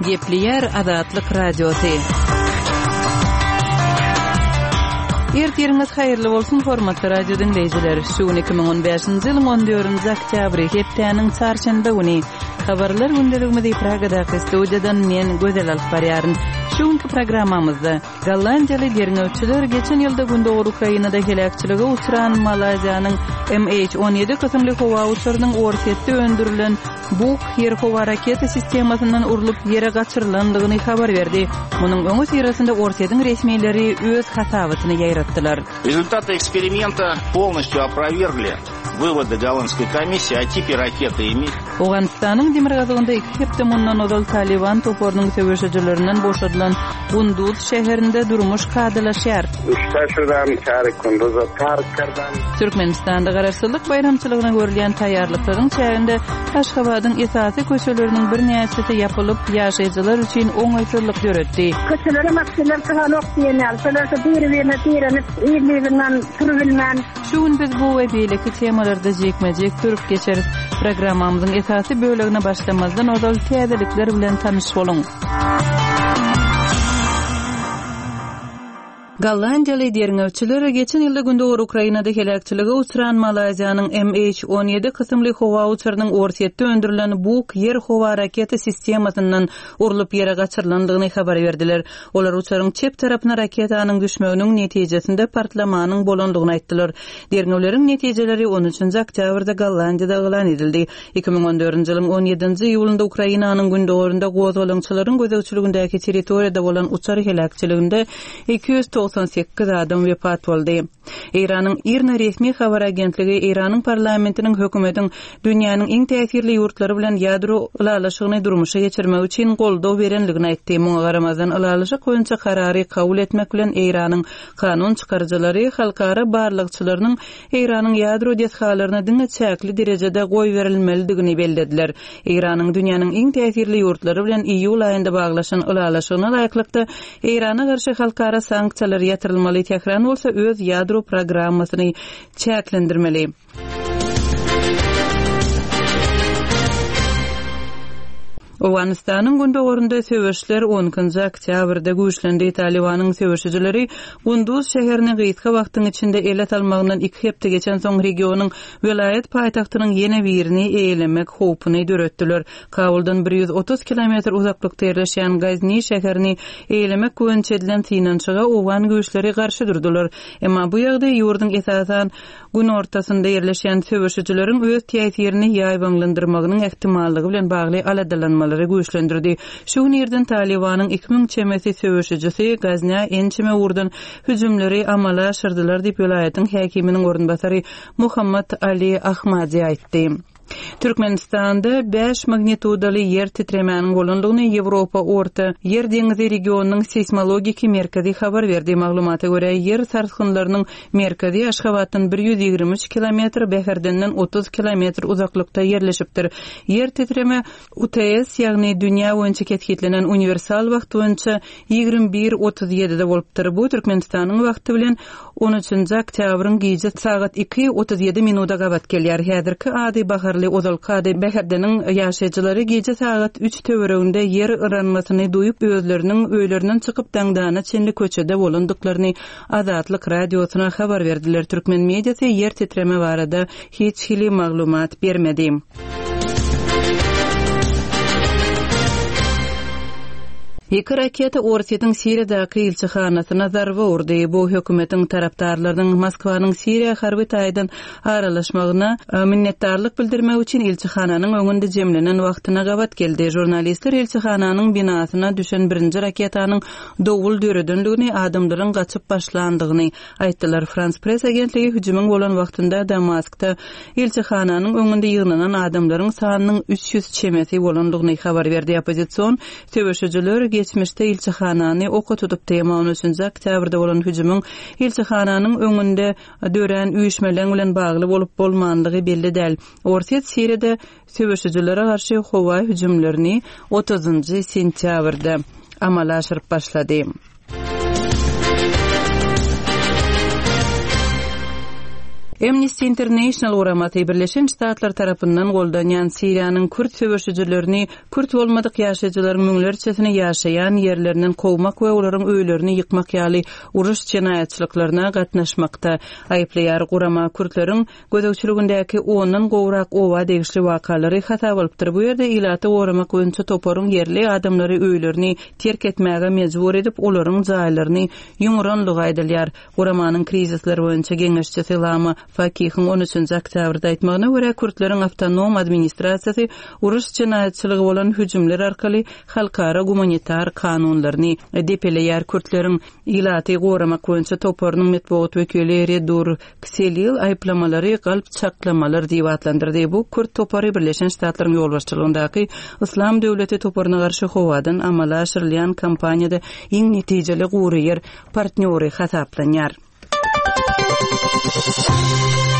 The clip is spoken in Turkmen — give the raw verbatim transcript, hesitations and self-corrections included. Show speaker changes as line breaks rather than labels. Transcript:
Gepleyer Azatlyk Radiosu. Ertiriniz hayırlı bolsun hormatly radio dinleyijiler. Şu iki ming on beşinji ýylyň on dördünji oktýabry hepdeniň çarşamba güni habarlar gündeligimizi Pragadaky studiýadan men Gözel alyp barýaryn. Şuňky programmamyzda Gollandiýaly derňewçiler geçen ýylda günde Ukrainada helakçylyga uçuran Malaziýanyň M H on ýedi kysymly howa uçurynyň ortatda öndürilen Buk ýer howa raketa sistemasynyň urulyp ýere gaçyrylandygyny habar berdi. Munyň öňü sirasynda ortatyň resmiýetleri öz hasabatyny ýaýratdylar.
Результаты эксперимента полностью опровергли выводы голландской комиссии о типе ракеты «Эмиль».
Awganistanyň Demirgazygynda iki hepde mundan odal Taliban topornyň söwüşejilerinden boşadylan Gunduz şäherinde durmuş kadylaşýar. Türkmenistanda garaşsyzlyk bayramçylygyna görülýän taýýarlyklaryň çäginde Aşgabatyň esasy köçeleriniň bir näçesi ýapylyp ýaşaýjylar üçin oňaýsızlyk ýöretdi.
Köçelere maksimler kahanok diýenler, şolary bir-birine tirenip, ýerlerinden türbilmän.
Şuň biz bu we beýleki temalarda jekmejek türüp geçeriz. Programmamyzyň esasy bölegine başlamazdan odal täzelikler bilen tanyş boluň. Gollandiýaly derňewçiler geçen ýylda günde Ukrainada helakçylyga uçuran Malaziýanyň M H on ýedi kysymly howa uçurynyň ortatda öndürilen Buk ýer howa raketa sistemasynyň urulyp ýere gaçyrylandygyny habar berdiler. Olar uçuryň çep tarapyna raketanyň düşmeginiň netijesinde partlamanyň bolandygyny aýtdylar. Derňewleriň netijeleri on üçinji oktýabrda Gollandiýada elan edildi. iki ming on dördünji ýylyň on ýedinji ýulynda Ukrainanyň gündegorunda gozgalançylaryň gözeçiligindäki territoriýada bolan uçar helakçylygynda iki ýüz doksan sekiz adam wepat boldy. Iranyň Irna resmi habar agentligi Iranyň parlamentiniň hökümetiň dünýäniň iň täsirli ýurtlary bilen ýadro ulalaşygyny durmuşa geçirmek üçin goldaw berenligini aýtdy. Muňa garamazdan ulalaşyk boýunça karary kabul etmek bilen Iranyň kanun çykarjylary halkara barlykçylarynyň Iranyň ýadro deshalaryna diňe çäkli derejede goý berilmelidigini bellädiler. Iranyň dünýäniň iň täsirli ýurtlary bilen iýul aýynda baglaşan ulalaşygyna laýyklykda Irana garşy halkara sanksiýalar yatırılmaly, tekrar bolsa öz ýadro programmasyny çäklendirmeli. Awganistanyň gündegorunda söwüşler onuncu oktýabrda güýçlendi. Talibanyň söwüşçileri Gunduz şäherini gyýtka wagtyň içinde elet almagyndan iki hepde geçen soň regionyň vilayet paýtagtynyň ýene birini eýlemek howpuny döretdiler. Kabuldan bir ýüz otuz kilometr uzaklykda ýerleşýän Gazni şäherini eýlemek goýunça edilen synançyga Awgan güýçleri garşy durdular. Emma bu ýagdaý ýurdun esasan gün ortasynda ýerleşýän söwüşçileriň öz täsirini ýaýbanlandyrmagynyň ähtimallygy bilen bagly aladalanmaly güýçlendirdi. Şu ýerden Talibanyň iki ming çemesi söwüşçisi Gazna ençime urdan hüjümleri amala aşyrdylar diýip vilayatyň häkiminiň orunbasary Muhammad Ali Ahmadi aýtdy. Türkmenistanda beş magnitudaly yer titremäniň bolandygyny Ýewropa Orta Yer deňizi regionunyň seismologik merkezi habar berdi. Maglumata görä yer sarsgynlarynyň merkezi Aşgabatdan bir ýüz ýigirme üç kilometr, Beherdenden otuz kilometr uzaklykda ýerleşipdir. Yer titreme U T S ýagny dünýä boýunça ketkitlenen universal wagt boýunça ýigirme bir otuz ýedide bolupdyr. Bu Türkmenistanyň wagty bilen on üçinji oktýabryň gece saat iki otuz ýedi minuta gabat gelýär. Häzirki ady bahar Ozalkady Beherdeniň ýaşaýjylary gece saat üç töwereginde yer ıranmasyny duýup özleriniň öýlerinden çykyp daňdana çenli köçede bolandyklaryny Azatlyk radiosyna habar berdiler. Türkmen mediasy yer titreme barada hiç hili maglumat bermedi. Iki raketa ortatyň Siriýadaky elçihanasyna zarba urdy. Bu hökümetiň tarapdarlarynyň Moskwanyň Siriýa harby taýdan aralaşmagyna minnetdarlyk bildirmek üçin elçihananyň öňünde jemlenen wagtyna gabat geldi. Jurnalistler elçihananyň binasyna düşen birinji raketanyň dowul döredenligini, adamlaryň gaçyp başlandygyny aýtdylar. France Press agentligi hüjümüň bolan wagtynda Damaskda elçihananyň öňünde ýygnanan adamlaryň sanynyň üç ýüz çemesi bolandygyny habar berdi. Opozisiýon söwüşçiler geçmişde elçihanany oka tutup tema on üçinji oktýabrda bolan hüjümüň elçihananyň öňünde dören üýüşmeler bilen bagly bolup bolmandygy belli däl. Orta Siriýada söwüşçilere garşy howa hüjümlerini otuzunji sentýabrda amala aşyryp başlady. Amnesty International uramaty Birleşen Ştatlar tarapyndan goldanýan Siriýanyň Kürt söwüşçilerini Kürt bolmadyk ýaşaýjylar müňlerçesine ýaşaýan ýerlerinden kowmak we olaryň öýlerini ýykmak ýaly uruş jenaýatçylyklaryna gatnaşmakda aýplaýar. Urama Kürtleriň gödökçiligindäki ondan gowrak owa degişli wakalary hata bolupdyr. Bu ýerde ilaty uramak öňçe toparyň yerli adamlary öýlerini terk etmäge mejbur edip olaryň jaýlaryny ýumranlyk aýdylýar. Uramanyň krizisleri boýunça geňeşçisi Lama Fakihin on üçünji oktýabrda aýtmagyna görä Kürtleriň awtonom administrasiýasy uruş jenaýatçylygy bolan hüjümler arkaly halkara gumanitar kanunlaryny depeleýär. Kürtleriň ilaty goramak boýunça toparynyň medeniýet wekili Redur Kselil aýplamalary galp çaklamalar diýip adlandyrdy. Bu Kürt topary Birleşen Ştatlaryň ýolbaşçylygyndaky Islam döwleti toparyna garşy howadan amala aşyrylýan kampaniýada iň netijeli gurýer partnýory hasaplanýar.